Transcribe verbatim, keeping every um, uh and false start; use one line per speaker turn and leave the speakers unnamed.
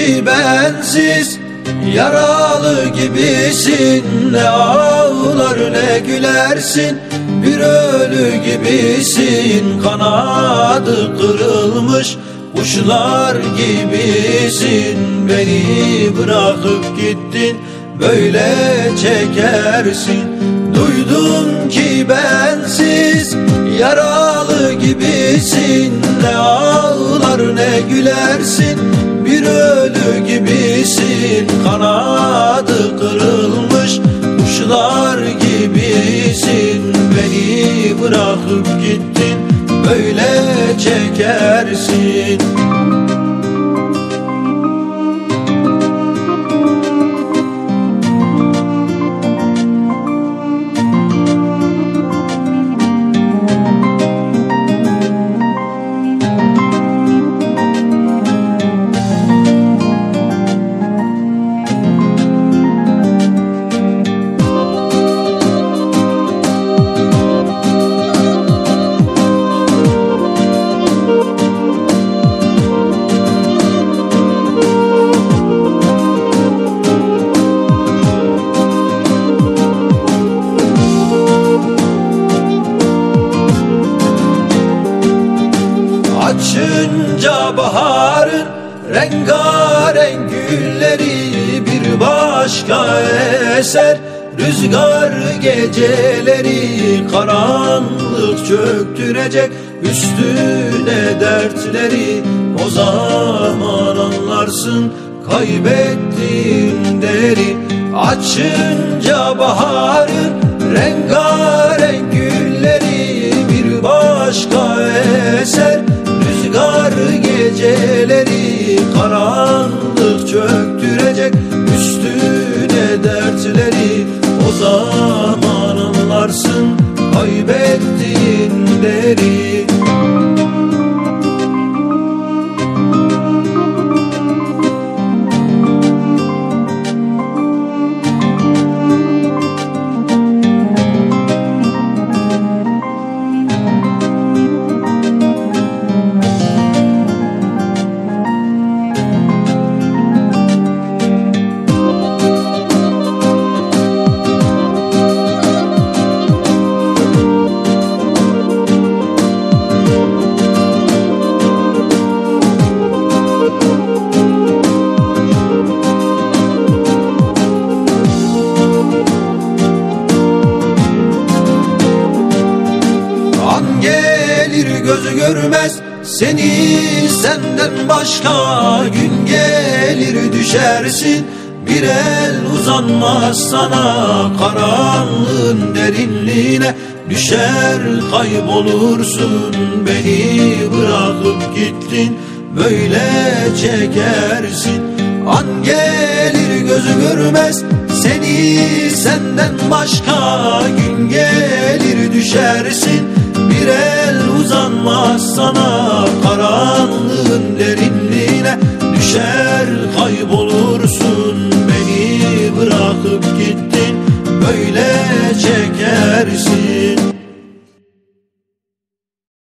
ki bensiz, yaralı gibisin. Ne ağlar ne gülersin, bir ölü gibisin. Kanadı kırılmış kuşlar gibisin. Beni bırakıp gittin, böyle çekersin. Duydum ki bensiz, yaralı gibisin. Ne ağlar ne gülersin, bir ölü gibisin. Kanadı kırılmış kuşlar gibisin. Beni bırakıp gittin, böyle çekersin. Açınca baharın rengarenk gülleri bir başka eser. Rüzgar geceleri karanlık çöktürecek üstüne dertleri. O zaman anlarsın kaybettiğin değeri. Açınca baharın rengarenk gülleri bir başka eser. Rüzgar geceleri karanlık çöktürecek üstüne dertleri. O zaman anlarsın kaybettiğin değeri. Gözü görmez seni senden başka, gün gelir düşersin, bir el uzanmaz sana. Karanlığın derinliğine düşer kaybolursun. Beni bırakıp gittin, böyle çekersin. An gelir gözü görmez seni senden başka, gün gelir düşersin, bir el uzanmaz sana. Karanlığın derinliğine düşer kaybolursun. Beni bırakıp gittin, böyle çeker